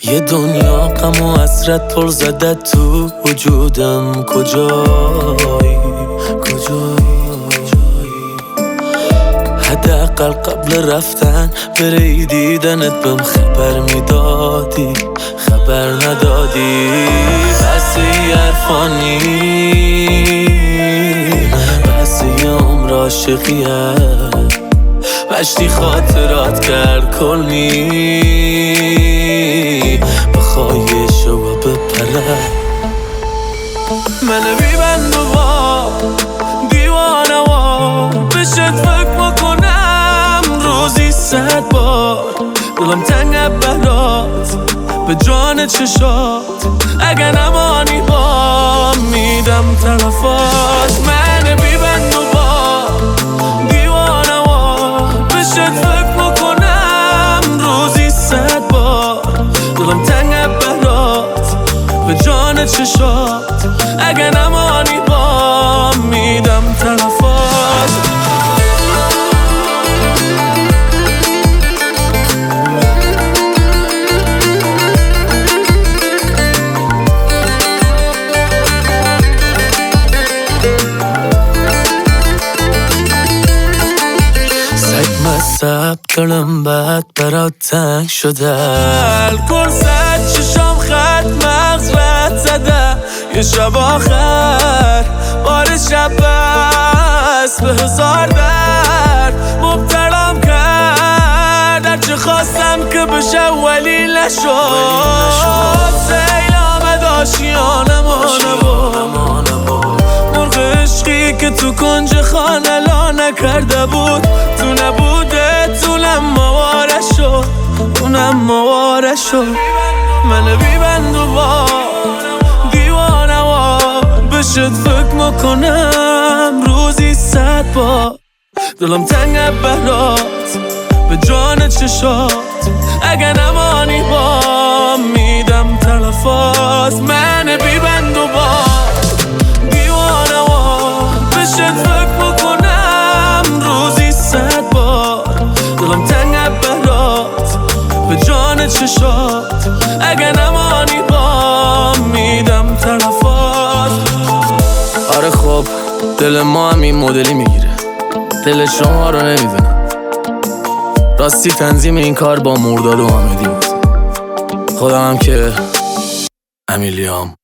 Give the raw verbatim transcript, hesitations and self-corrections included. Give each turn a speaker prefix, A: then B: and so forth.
A: یه دنیا غم و حسرت پر زده تو وجودم. کجایی کجایی حداقل قبل رفتن بری دیدنت بهم خبر میدادی، خبر ندادی. بس یه عرفانی، بس یه عمر عاشقیه، مشتی خاطرات کرد کلنی. بخوای شو بپره من بیبند و با دیوانه و بشت فکر بکنم روزی صد بار. دلم تنگ برات به جان چشات، اگه نمانی با میدم طرفات. من بیبند و با دیوانه و بشت فکر بکنم روزی صد بار. دلم تنگ برات به جان چشات، اگه نمانی با میدم طرفات. مصب دلم بد برات تنگ شده، الکل زد چشام خط مغز رد زده. یه شب آخر بار شب بست به هزار درد مبتلام کرد. هرچه خواستم که بشه ولی نشد. سیل آمد آشیانمانه بود، مرغ عشقی که تو کنج خانه لا نکرده بود. تو نبوده طولم مواره شد، اونم مواره شد. من بیبند و با دیوانه و بشت فکر میکنم روزی صد بار. دلم تنگ برات به جان چشات، اگه نمانی با میدم طرفات. من بیبند و با دیوانه و بشت فکر میکنم روزی صد بار. دلم تنگ برات به جان چشات، اگه نمانی با میدم طرفات. آره خب دل ما هم این مدلی میگیره، دل شما رو نمیدونم. راستی تنظیم این کار با مرداد و حامدی بود. خودم هم که امیلیام.